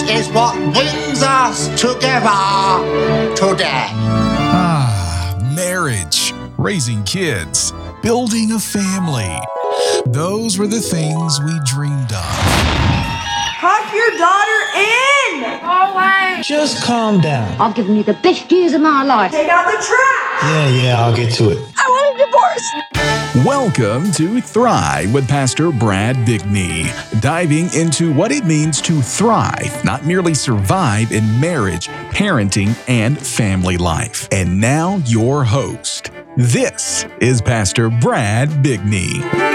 is what brings us together today. Marriage, raising kids, building a family. Those were the things we dreamed of. Tuck your daughter in! Always! Just calm down. I've given you the best years of my life. Take out the trash! Yeah, I'll get to it. I want a divorce! Welcome to Thrive with Pastor Brad Bigney, diving into what it means to thrive, not merely survive in marriage, parenting, and family life. And now your host. This is Pastor Brad Bigney.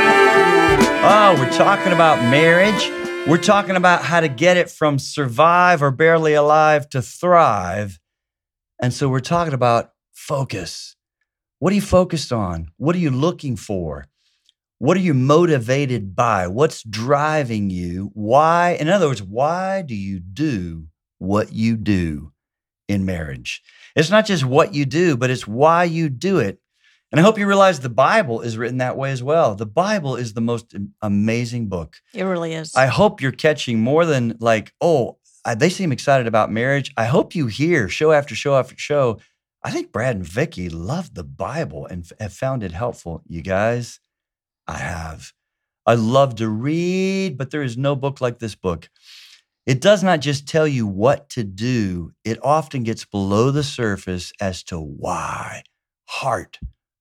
Oh, we're talking about marriage. We're talking about how to get it from survive or barely alive to thrive. And so we're talking about focus. What are you focused on? What are you looking for? What are you motivated by? What's driving you? Why? In other words, why do you do what you do in marriage? It's not just what you do, but it's why you do it. And I hope you realize the Bible is written that way as well. The Bible is the most amazing book. It really is. I hope you're catching more than like, they seem excited about marriage. I hope you hear show after show after show. I think Brad and Vicky love the Bible and have found it helpful. You guys, I have. I love to read, but there is no book like this book. It does not just tell you what to do. It often gets below the surface as to why. Heart.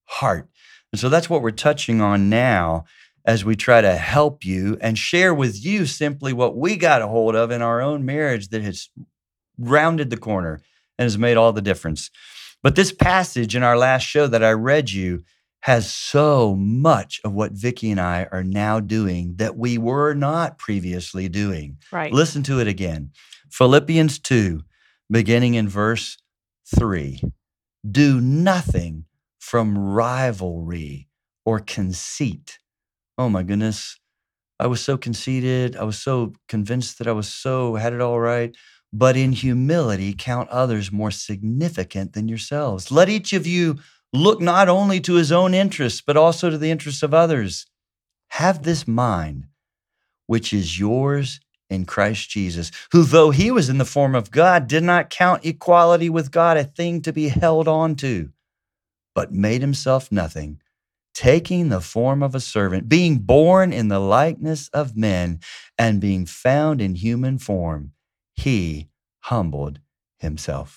And so that's what we're touching on now as we try to help you and share with you simply what we got a hold of in our own marriage that has rounded the corner and has made all the difference. But this passage in our last show that I read you has so much of what Vicky and I are now doing that we were not previously doing. Right. Listen to it again. Philippians 2, beginning in verse 3. Do nothing from rivalry or conceit. Oh my goodness. I was so conceited. I was so convinced that had it all right. But in humility, count others more significant than yourselves. Let each of you look not only to his own interests, but also to the interests of others. Have this mind, which is yours in Christ Jesus, who though he was in the form of God, did not count equality with God a thing to be held on to, but made himself nothing, taking the form of a servant, being born in the likeness of men, and being found in human form, he humbled himself.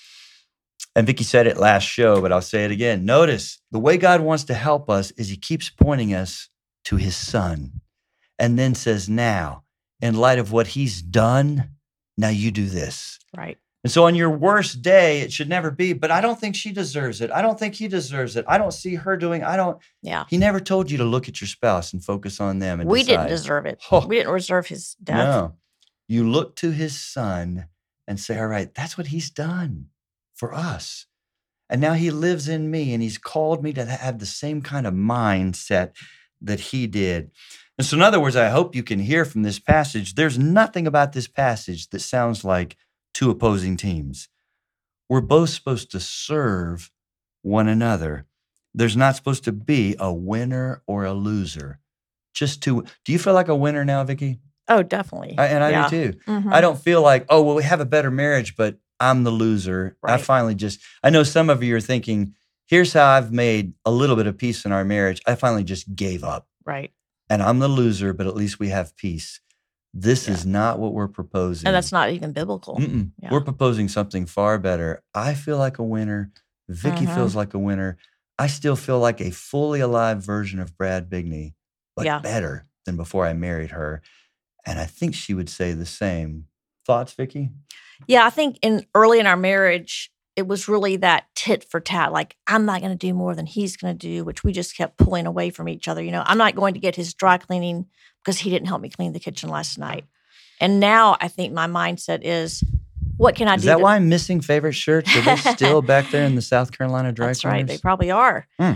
And Vicky said it last show, but I'll say it again. Notice the way God wants to help us is he keeps pointing us to his son and then says, now, in light of what he's done, now you do this. Right. And so on your worst day, it should never be, but I don't think she deserves it. I don't think he deserves it. I don't see her doing, Yeah. He never told you to look at your spouse and focus on them and We decide. didn't deserve it. Oh. We didn't deserve his death. No. You look to his son and say, all right, that's what he's done for us. And now he lives in me and he's called me to have the same kind of mindset that he did. And so in other words, I hope you can hear from this passage, there's nothing about this passage that sounds like two opposing teams. We're both supposed to serve one another. There's not supposed to be a winner or a loser. Just two. Do you feel like a winner now, Vicky? Oh, definitely. I do too. Mm-hmm. I don't feel like, we have a better marriage, but I'm the loser. Right. I know some of you are thinking, here's how I've made a little bit of peace in our marriage. I finally just gave up. Right. And I'm the loser, but at least we have peace. This is not what we're proposing. And that's not even biblical. Yeah. We're proposing something far better. I feel like a winner. Vicky feels like a winner. I still feel like a fully alive version of Brad Bigney, but better than before I married her. And I think she would say the same. Thoughts, Vicky? Yeah, I think early in our marriage, it was really that tit for tat. Like, I'm not going to do more than he's going to do, which we just kept pulling away from each other. I'm not going to get his dry cleaning because he didn't help me clean the kitchen last night. And now I think my mindset is, what can I do? Is that why I'm missing favorite shirts? Are they still back there in the South Carolina dry cleaners? That's right. They probably are. Mm.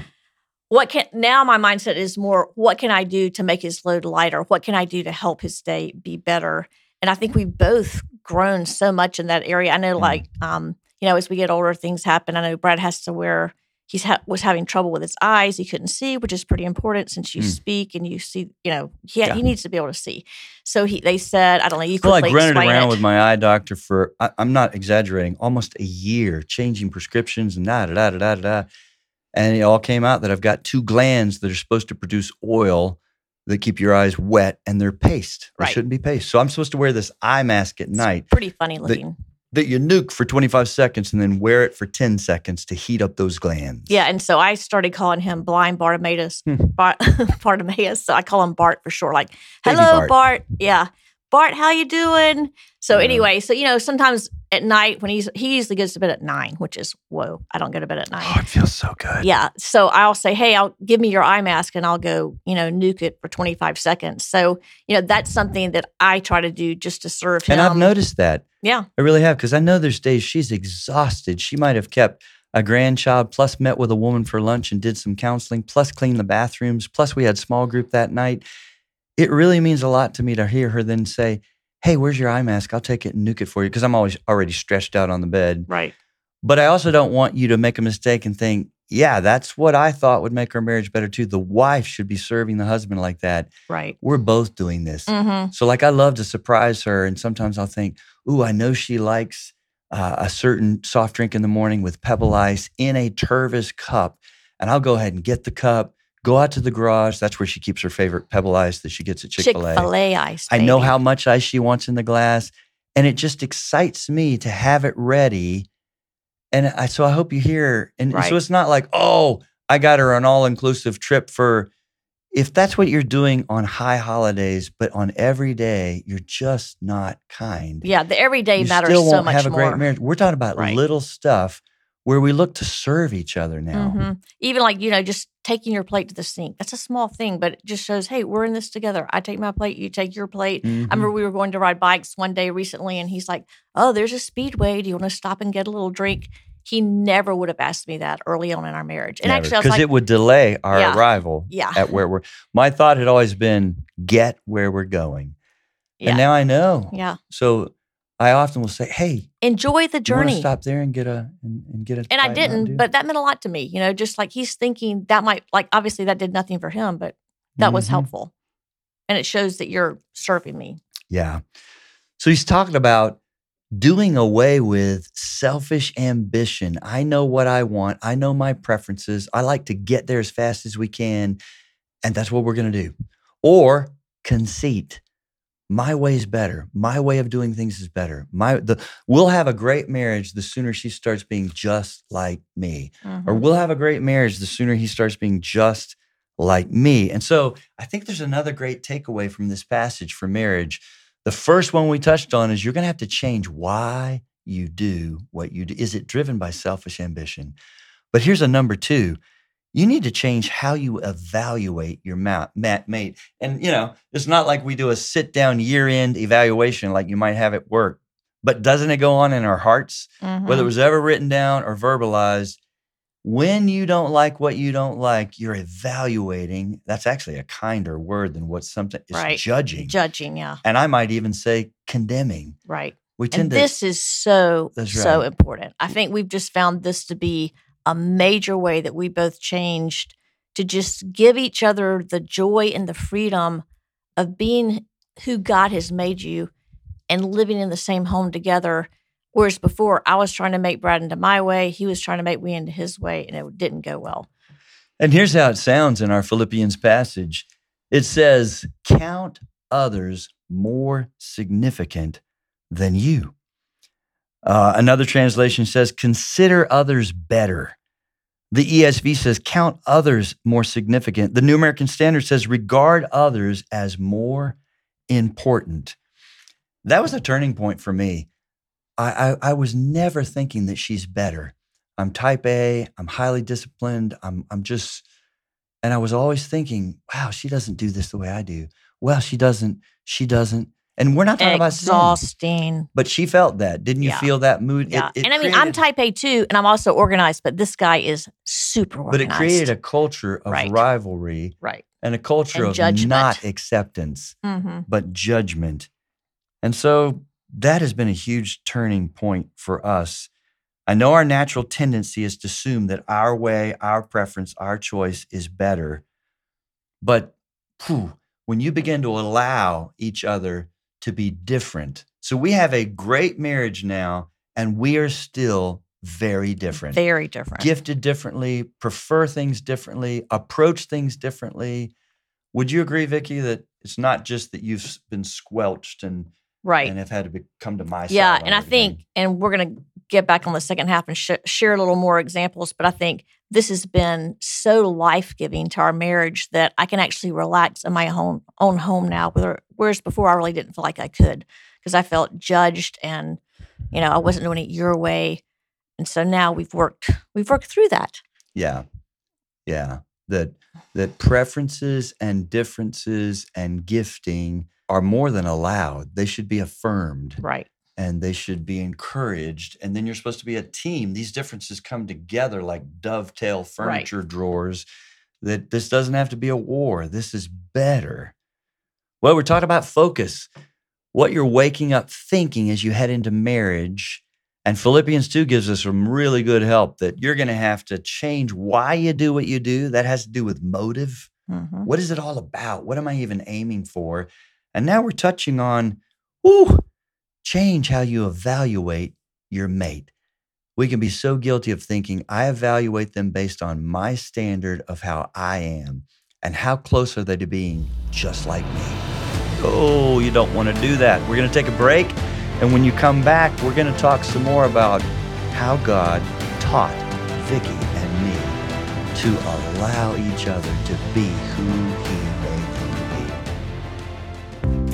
Now my mindset is more, what can I do to make his load lighter? What can I do to help his day be better? And I think we've both grown so much in that area. I know as we get older, things happen. I know Brad has to wear was having trouble with his eyes. He couldn't see, which is pretty important since you speak and you see, he needs to be able to see. So they said, I don't know, you could I grunted explain around it. with my eye doctor for, I'm not exaggerating, almost a year, changing prescriptions and da-da-da-da-da-da. And it all came out that I've got 2 glands that are supposed to produce oil that keep your eyes wet, and they're paste. They shouldn't be paste. So I'm supposed to wear this eye mask at night. Pretty funny looking. That you nuke for 25 seconds and then wear it for 10 seconds to heat up those glands. Yeah, and so I started calling him blind Bartimaeus. Bartimaeus. So I call him Bart for short. Like, Baby hello, Bart. Bart. Yeah, Bart, how you doing? So anyway, so sometimes at night when he usually goes to bed at 9, which is whoa. I don't go to bed at 9. Oh, it feels so good. Yeah. So I'll say, hey, I'll give me your eye mask and I'll go, nuke it for 25 seconds. So, that's something that I try to do just to serve him. And I've noticed that. Yeah. I really have, because I know there's days she's exhausted. She might have kept a grandchild, plus met with a woman for lunch and did some counseling, plus cleaned the bathrooms, plus we had small group that night. It really means a lot to me to hear her then say, hey, where's your eye mask? I'll take it and nuke it for you, because I'm always already stretched out on the bed. Right. But I also don't want you to make a mistake and think, yeah, that's what I thought would make our marriage better too. The wife should be serving the husband like that. Right. We're both doing this. Mm-hmm. So I love to surprise her. And sometimes I'll think, ooh, I know she likes a certain soft drink in the morning with Pebble Ice in a Tervis cup. And I'll go ahead and get the cup, go out to the garage. That's where she keeps her favorite Pebble Ice that she gets at Chick-fil-A. Chick-fil-A ice, I know baby. how much ice she wants in the glass. And it just excites me to have it ready. And so I hope you hear. And so it's not like, oh, I got her an all-inclusive trip for, if that's what you're doing on high holidays, but on every day, you're just not kind. Yeah, the everyday matters still so won't much have a more. great marriage. We're talking about Right. little stuff where we look to serve each other now. Mm-hmm. Even like, just taking your plate to the sink. That's a small thing, but it just shows, hey, we're in this together. I take my plate, you take your plate. Mhm. I remember we were going to ride bikes one day recently, and he's like, oh, there's a Speedway. Do you want to stop and get a little drink? He never would have asked me that early on in our marriage. And actually, I was because like, it would delay our Yeah. arrival Yeah. at where we're. My thought had always been, get where we're going. yeah, And now I know. yeah. So I often will say, hey, Enjoy the you want to journey. stop there and get a and get a And I Diet Mountain didn't, Dew? but that meant a lot to me. Just like he's thinking that might, like, obviously that did nothing for him, but that was Mhm. helpful. And it shows that you're serving me. Yeah. So he's talking about doing away with selfish ambition. I know what I want. I know my preferences. I like to get there as fast as we can. And that's what we're going to do. Or conceit. My way's better. My way of doing things is better. We'll have a great marriage the sooner she starts being just like me. Mhm. Or we'll have a great marriage the sooner he starts being just like me. And so I think there's another great takeaway from this passage for marriage. The first one we touched on is you're going to have to change why you do what you do. Is it driven by selfish ambition? But here's a number 2. You need to change how you evaluate your mate. And, it's not like we do a sit-down year-end evaluation like you might have at work. But doesn't it go on in our hearts? Mhm. Whether it was ever written down or verbalized, when you don't like what you don't like, you're evaluating. That's actually a kinder word than what something is Right. judging. Judging, yeah. And I might even say condemning. Right. We And tend this is so That's so right. important. I think we've just found this to be a major way that we both changed to just give each other the joy and the freedom of being who God has made you and living in the same home together. Whereas before, I was trying to make Brad into my way, he was trying to make me into his way, and it didn't go well. And here's how it sounds in our Philippians passage. It says, count others more significant than you. Another translation says, consider others better. The ESV says, count others more significant. The New American Standard says, regard others as more important. That was a turning point for me. I was never thinking that she's better. I'm type A, I'm highly disciplined, I'm just, and I was always thinking, wow, she doesn't do this the way I do. Well, she doesn't. And we're not talking about sin. Exhausting. But she felt that. Didn't you Yeah. feel that mood? Yeah. It And I mean, I'm created- type A too, and I'm also organized, but this guy is super But organized. it created a culture of Right. rivalry Right. and a culture And of judgment. not acceptance, Mm-hmm. but judgment. And so that has been a huge turning point for us. I know our natural tendency is to assume that our way, our preference, our choice is better. But when you begin to allow each other to be different, so we have a great marriage now, and we are still very different. Very different. Gifted differently, prefer things differently, approach things differently. Would you agree, Vicki, that it's not just that you've been squelched and Right. and have had to come to my side? Yeah, on and I everything? think, and we're going to get back on the second half and share a little more examples, but I think this has been so life-giving to our marriage that I can actually relax in my own home now, whereas before I really didn't feel like I could because I felt judged and, I wasn't doing it your way. And so now we've worked through that. Yeah. That preferences and differences and gifting are more than allowed. They should be affirmed. Right. And they should be encouraged. And then you're supposed to be a team. These differences come together like dovetail furniture drawers. That this doesn't have to be a war. This is better. Well, we're talking about focus. What you're waking up thinking as you head into marriage. And Philippians 2 gives us some really good help that you're going to have to change why you do what you do. That has to do with motive. Mm-hmm. What is it all about? What am I even aiming for? And now we're touching on, change how you evaluate your mate. We can be so guilty of thinking, I evaluate them based on my standard of how I am and how close are they to being just like me. Oh, you don't want to do that. We're going to take a break. And when you come back, we're going to talk some more about how God taught Vicki and me to allow each other to be who He made them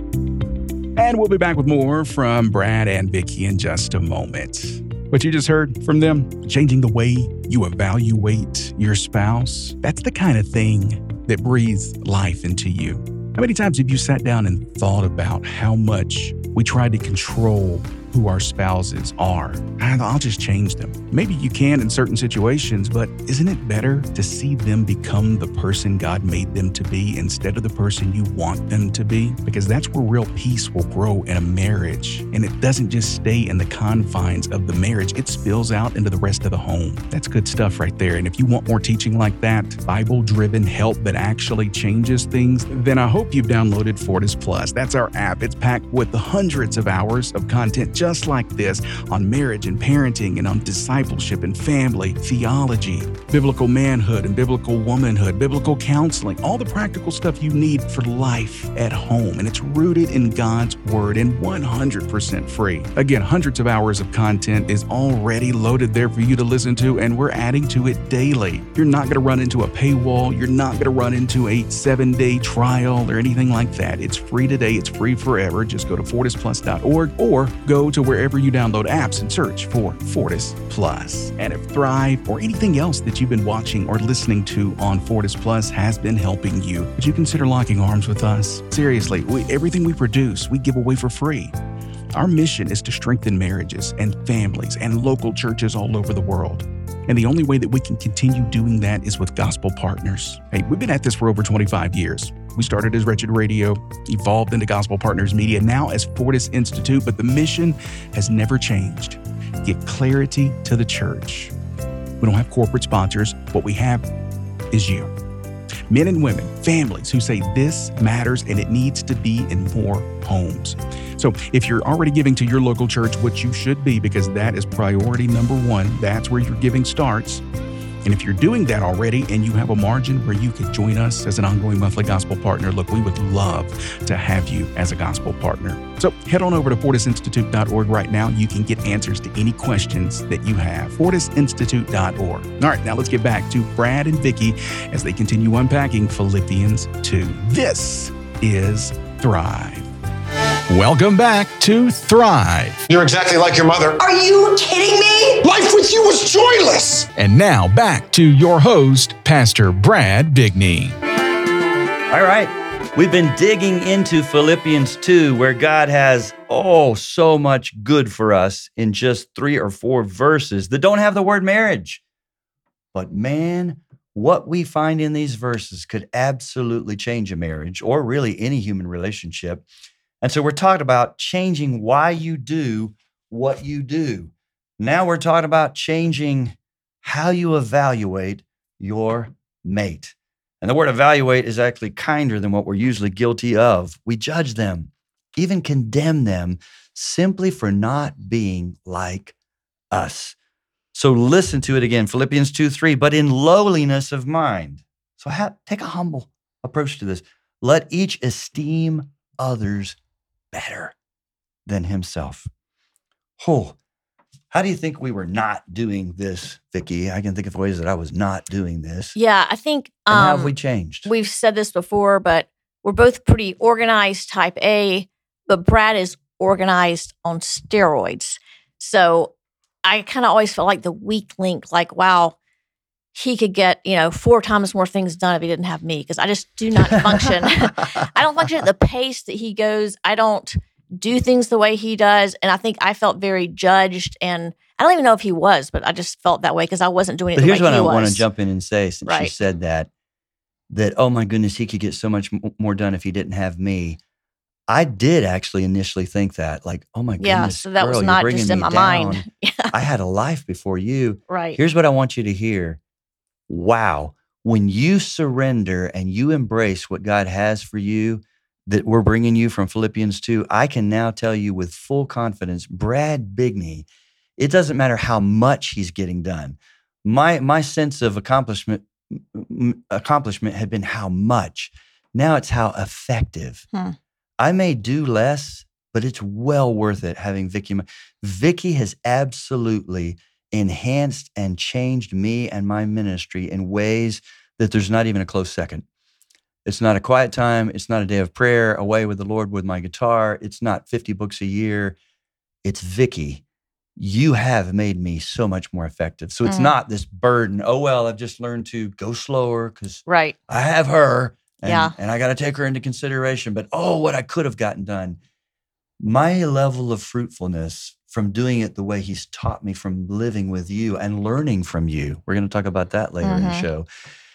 to be. And we'll be back with more from Brad and Vicki in just a moment. What you just heard from them, changing the way you evaluate your spouse, that's the kind of thing that breathes life into you. How many times have you sat down and thought about how much we try to control who our spouses are? I'll just change them. Maybe you can in certain situations, but isn't it better to see them become the person God made them to be instead of the person you want them to be? Because that's where real peace will grow in a marriage. And it doesn't just stay in the confines of the marriage, it spills out into the rest of the home. That's good stuff right there. And if you want more teaching like that, Bible-driven help that actually changes things, then I hope you've downloaded Fortis Plus. That's our app. It's packed with the hundreds of hours of content just like this on marriage and parenting and on discipleship and family, theology, biblical manhood and biblical womanhood, biblical counseling, all the practical stuff you need for life at home. And it's rooted in God's Word and 100% free. Again, hundreds of hours of content is already loaded there for you to listen to, and we're adding to it daily. You're not going to run into a paywall. You're not going to run into a 7-day trial or anything like that. It's free today. It's free forever. Just go to fortisplus.org or go to wherever you download apps and search for Fortis Plus. And if Thrive or anything else that you've been watching or listening to on Fortis Plus has been helping you, would you consider locking arms with us? Seriously, everything we produce, we give away for free. Our mission is to strengthen marriages and families and local churches all over the world. And the only way that we can continue doing that is with gospel partners. Hey, we've been at this for over 25 years. We started as Wretched Radio, evolved into Gospel Partners Media, now as Fortis Institute, but the mission has never changed. Get clarity to the church. We don't have corporate sponsors. What we have is you. Men and women, families who say this matters and it needs to be in more homes. So if you're already giving to your local church, which you should be because that is priority number one, that's where your giving starts. And if you're doing that already and you have a margin where you can join us as an ongoing monthly gospel partner, look, we would love to have you as a gospel partner. So head on over to fortisinstitute.org right now. You can get answers to any questions that you have. fortisinstitute.org. All right, now let's get back to Brad and Vicki as they continue unpacking Philippians 2. This is Thrive. Welcome back to Thrive. You're exactly like your mother. Are you kidding me? Life with you was joyless. And now back to your host, Pastor Brad Bigney. All right. We've been digging into Philippians 2, where God has, so much good for us in just 3 or 4 verses that don't have the word marriage. But man, what we find in these verses could absolutely change a marriage or really any human relationship. And so we're talking about changing why you do what you do. Now we're talking about changing how you evaluate your mate. And the word evaluate is actually kinder than what we're usually guilty of. We judge them, even condemn them simply for not being like us. So listen to it again, Philippians 2:3, but in lowliness of mind. So take a humble approach to this. Let each esteem others better than himself. Oh, how do you think we were not doing this, Vicki? I can think of ways that I was not doing this. Yeah, I think And how have we changed? we've said this before, but we're both pretty organized type A, but Brad is organized on steroids. So I kind of always felt like the weak link, like, wow, he could get, 4 times more things done if he didn't have me, because I just do not function. I don't function at the pace that he goes. I don't do things the way he does. And I think I felt very judged, and I don't even know if he was, but I just felt that way because I wasn't doing it But the way here's what he I was. want to jump in and say, since she Right. said that, oh my goodness, he could get so much more done if he didn't have me. I did actually initially think that, like, oh my Yeah, goodness, so that was girl, not you're bringing just in me my down. mind. Yeah, I had a life before you. right. Here's what I want you to hear. Wow. When you surrender and you embrace what God has for you, that we're bringing you from Philippians 2, I can now tell you with full confidence, Brad Bigney, it doesn't matter how much he's getting done. My sense of accomplishment had been how much. Now it's how effective. I may do less, but it's well worth it having Vicki. Vicki has absolutely enhanced and changed me and my ministry in ways that there's not even a close second. It's not a quiet time. It's not a day of prayer away with the Lord with my guitar. It's not 50 books a year. It's Vicki. You have made me so much more effective. So it's not this burden. Oh, well, I've just learned to go slower because Right. I have her and, Yeah. and I got to take her into consideration. But what I could have gotten done. My level of fruitfulness from doing it the way he's taught me, from living with you and learning from you, we're going to talk about that later in the show,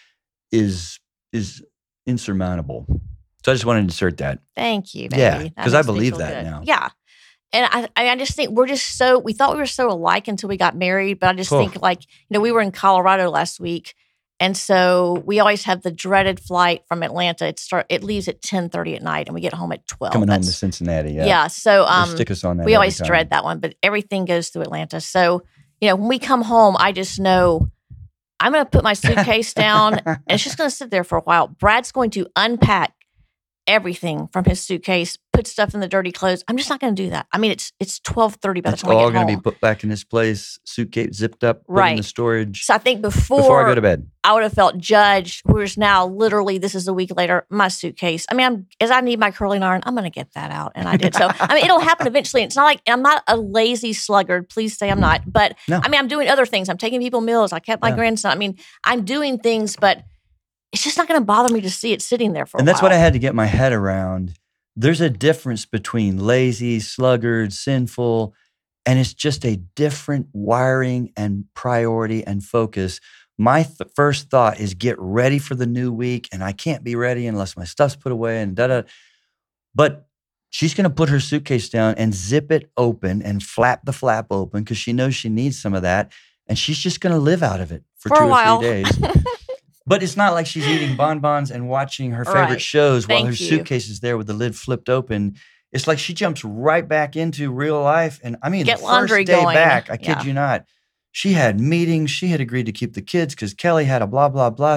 is insurmountable. So I just wanted to insert that. Thank you, baby. Yeah, That 'cause I makes me believe feel that good. now. Yeah. And I just think we thought we were so alike until we got married. But I just think, like, we were in Colorado last week. And so we always have the dreaded flight from Atlanta. It leaves at 10:30 at night and we get home at 12. Coming home to Cincinnati. Yeah. Yeah. So They stick us on that we every always time. dread that one, but everything goes through Atlanta. So, when we come home, I just know I'm going to put my suitcase down and it's just going to sit there for a while. Brad's going to unpack everything from his suitcase, put stuff in the dirty clothes. I'm just not going to do that. I mean, it's 12:30 by the It's time I all get going to home. be put back in its place, suitcase zipped up, put in Right. the storage So I think before I go to bed. I would have felt judged. Whereas now, literally, this is a week later, my suitcase. I mean, as I need my curling iron, I'm going to get that out. And I did. So, I mean, it'll happen eventually. It's not like I'm not a lazy sluggard. Please say I'm not. But No. I mean, I'm doing other things. I'm taking people meals. I kept my grandson. I mean, I'm doing things, but it's just not going to bother me to see it sitting there for a while. And that's what I had to get my head around. There's a difference between lazy, sluggard, sinful, and it's just a different wiring and priority and focus. My first thought is get ready for the new week, and I can't be ready unless my stuff's put away and da-da. But she's going to put her suitcase down and zip it open and flap the flap open because she knows she needs some of that, and she's just going to live out of it for For 2 a or while. 3 days. But it's not like she's eating bonbons and watching her favorite Right. shows while her Thank you. suitcase is there with the lid flipped open. It's like she jumps right back into real life. And I mean, Get the laundry first day going. back, I kid Yeah. you not, she had meetings. She had agreed to keep the kids because Kelly had a blah, blah, blah.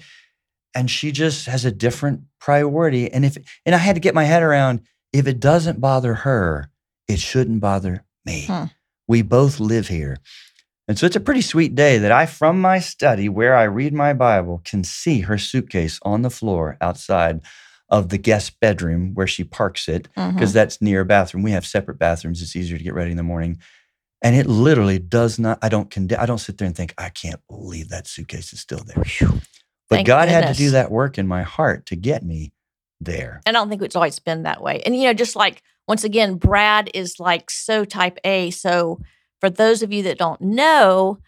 And she just has a different priority. And I had to get my head around, if it doesn't bother her, it shouldn't bother me. We both live here. And so it's a pretty sweet day that I, from my study where I read my Bible, can see her suitcase on the floor outside of the guest bedroom where she parks it, because that's near a bathroom. We have separate bathrooms. It's easier to get ready in the morning. And it literally does not, I don't sit there and think, I can't believe that suitcase is still there. But Thank God had to goodness. do that work in my heart to get me there. And I don't think it's always been that way. And, just like, once again, Brad is like so type A. So for those of you that don't know,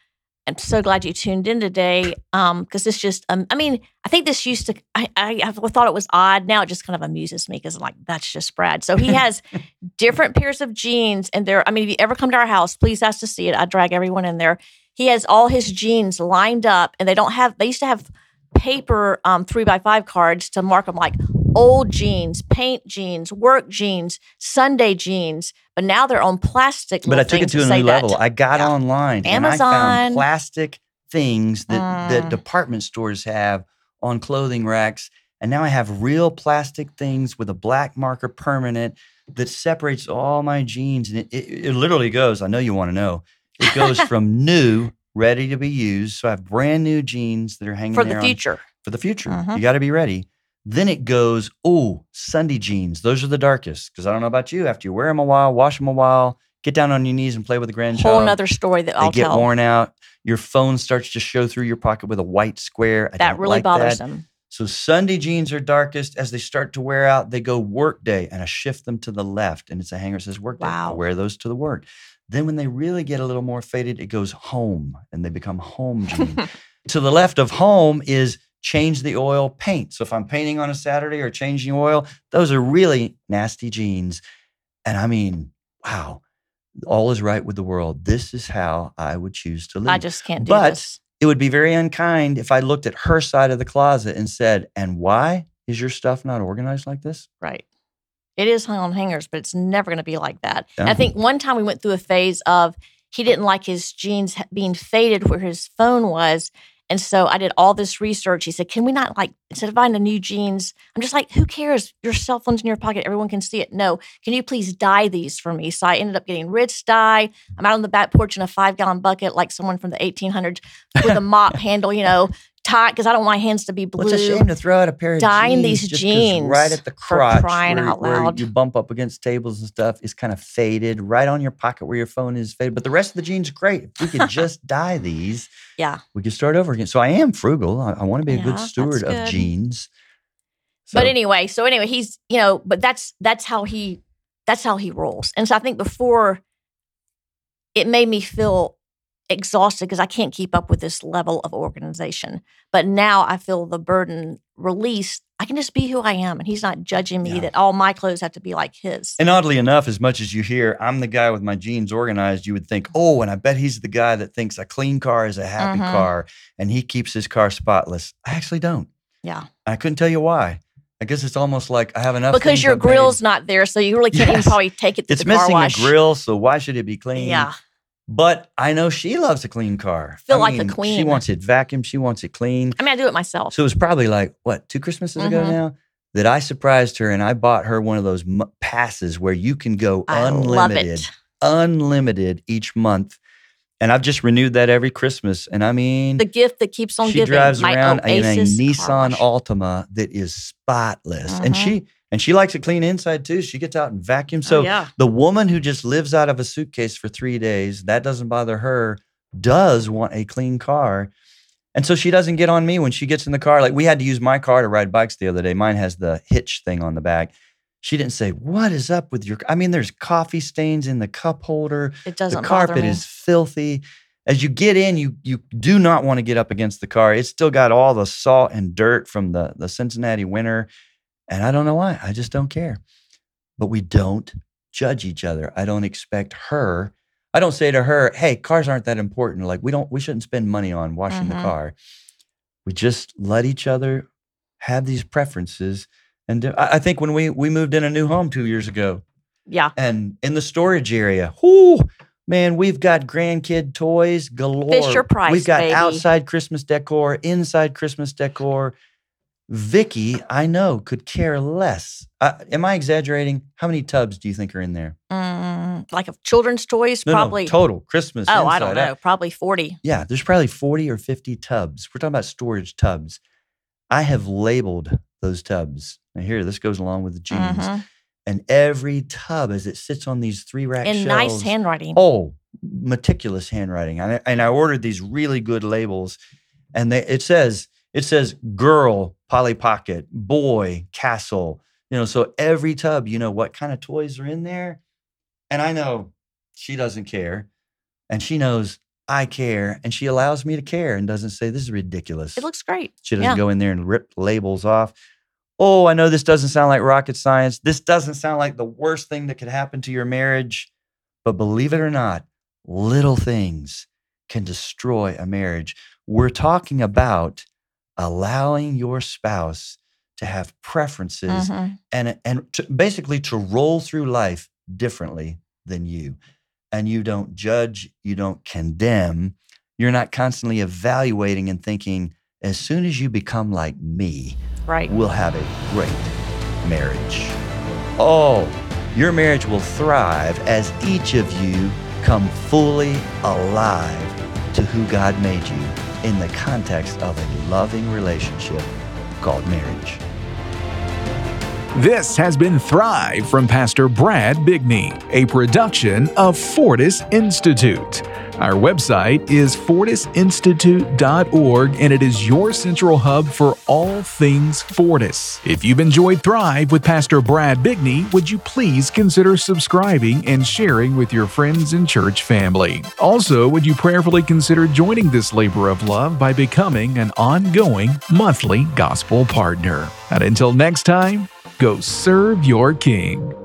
I'm so glad you tuned in today because this just, I mean, I think this used to, I thought it was odd. Now it just kind of amuses me because I'm like, that's just Brad. So he has different pairs of jeans and I mean, if you ever come to our house, please ask to see it. I drag everyone in there. He has all his jeans lined up and they used to have paper 3x5 cards to mark them like old jeans, paint jeans, work jeans, Sunday jeans, but now they're on plastic. But I took it to a new level. I got online and I found plastic things that department stores have on clothing racks. And now I have real plastic things with a black marker permanent that separates all my jeans. And it literally goes, I know you want to know, it goes from new, ready to be used. So I have brand new jeans that are hanging for there the future. For the future. You got to be ready. Then it goes, Sunday jeans. Those are the darkest. Because I don't know about you. After you wear them a while, wash them a while, get down on your knees and play with the grandchild. Whole nother story that I'll tell. They get worn out. Your phone starts to show through your pocket with a white square. That really bothers them. So Sunday jeans are darkest. As they start to wear out, they go work day. And I shift them to the left. And it's a hanger that says work day. I wear those to the work. Then when they really get a little more faded, it goes home. And they become home jeans. To the left of home is change the oil, paint. So if I'm painting on a Saturday or changing oil, those are really nasty jeans. And I mean, wow, all is right with the world. This is how I would choose to live. I just can't do this. It would be very unkind if I looked at her side of the closet and said, and why is your stuff not organized like this? Right. It is hung on hangers, but it's never going to be like that. Yeah. I think one time we went through a phase of he didn't like his jeans being faded where his phone was. And so I did all this research. He said, can we not instead of buying the new jeans, I'm just like, who cares? Your cell phone's in your pocket. Everyone can see it. No. Can you please dye these for me? So I ended up getting Ritz dye. I'm out on the back porch in a 5-gallon bucket like someone from the 1800s with a mop handle, tight because I don't want my hands to be blue. Well, it's a shame to throw out a pair of dyeing jeans. These jeans right at the crotch, crying out loud. Where you bump up against tables and stuff is kind of faded. Right on your pocket where your phone is faded. But the rest of the jeans are great. If we could just dye these, we could start over again. So I am frugal. I want to be a good steward of jeans. So. But anyway, he's but that's how he rolls. And so I think before it made me feel exhausted because I can't keep up with this level of organization. But now I feel the burden released. I can just be who I am. And he's not judging me that all my clothes have to be like his. And oddly enough, as much as you hear, I'm the guy with my jeans organized, you would think, and I bet he's the guy that thinks a clean car is a happy car and he keeps his car spotless. I actually don't. Yeah. I couldn't tell you why. I guess it's almost like I have enough. Because your grill's not there, so you really can't even probably take it to the car wash. It's missing a grill, so why should it be clean? Yeah. But I know she loves a clean car. Feel like a queen. She wants it vacuumed. She wants it clean. I mean, I do it myself. So it was probably 2 Christmases ago now that I surprised her and I bought her one of those passes where you can go unlimited each month. And I've just renewed that every Christmas. And I mean, the gift that keeps on giving. She drives around in a Nissan Altima that is spotless. And she likes it clean inside too. She gets out and vacuums. So the woman who just lives out of a suitcase for 3 days, that doesn't bother her, does want a clean car. And so she doesn't get on me when she gets in the car. Like we had to use my car to ride bikes the other day. Mine has the hitch thing on the back. She didn't say, what is up with your, I mean, there's coffee stains in the cup holder. It doesn't The carpet is filthy. As you get in, you do not want to get up against the car. It's still got all the salt and dirt from the Cincinnati winter. And I don't know why. I just don't care. But we don't judge each other. I don't expect her. I don't say to her, hey, cars aren't that important. Like we shouldn't spend money on washing the car. We just let each other have these preferences. And I think when we moved in a new home 2 years ago. Yeah. And in the storage area, man, we've got grandkid toys galore. Fisher Price, we've got baby. Outside Christmas decor, inside Christmas decor. Vicky, I know, could care less. Am I exaggerating? How many tubs do you think are in there? Like of children's toys? Probably. No, total, Christmas. Oh, I don't know. Probably 40. Yeah, there's probably 40 or 50 tubs. We're talking about storage tubs. I have labeled those tubs. Now here, this goes along with the jeans. And every tub, as it sits on these 3-rack shelves. In nice handwriting. Oh, meticulous handwriting. And I ordered these really good labels. And it says girl, Polly Pocket, boy, Castle. So every tub, what kind of toys are in there. And I know she doesn't care. And she knows I care, and she allows me to care and doesn't say, this is ridiculous. It looks great. She doesn't go in there and rip labels off. Oh, I know this doesn't sound like rocket science. This doesn't sound like the worst thing that could happen to your marriage. But believe it or not, little things can destroy a marriage. We're talking about allowing your spouse to have preferences and basically to roll through life differently than you. And you don't judge, you don't condemn. You're not constantly evaluating and thinking, as soon as you become like me, Right. we'll have a great marriage. Oh, your marriage will thrive as each of you come fully alive to who God made you in the context of a loving relationship called marriage. This has been Thrive from Pastor Brad Bigney, a production of Fortis Institute. Our website is fortisinstitute.org, and it is your central hub for all things Fortis. If you've enjoyed Thrive with Pastor Brad Bigney, would you please consider subscribing and sharing with your friends and church family? Also, would you prayerfully consider joining this labor of love by becoming an ongoing monthly gospel partner? And until next time, go serve your King.